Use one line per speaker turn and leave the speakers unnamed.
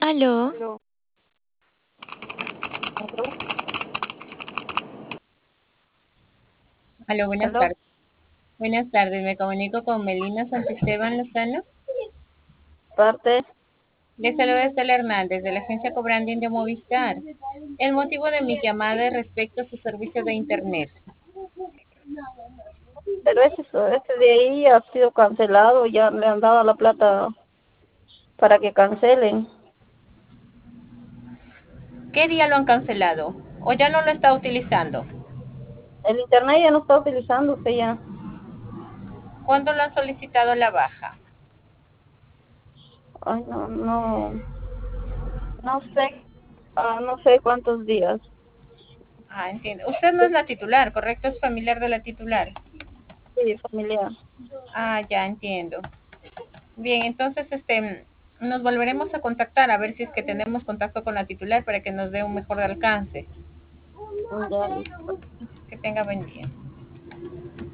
Aló,
Aló, aló,
Aló, buenas
aló,
tardes. Buenas tardes, me comunico con Melina Santisteban Lozano.
parte.
Les saluda Estela Hernández de la agencia Cobranding de Movistar. El motivo de mi llamada es respecto a su servicio de Internet.
Pero ese de ahí ha sido cancelado, ya le han dado la plata para que cancelen.
¿Qué día lo han cancelado? ¿O ya no lo está utilizando?
El internet ya no está utilizándose ya.
¿Cuándo lo han solicitado la baja?
Ay, no sé, no sé cuántos días.
Ah, entiendo. Usted no es la titular, ¿correcto? Es familiar de la titular.
Sí, familiar.
Ah, ya entiendo. Bien, entonces nos volveremos a contactar a ver si es que tenemos contacto con la titular para que nos dé un mejor alcance.
Ya listo.
Que tenga buen día.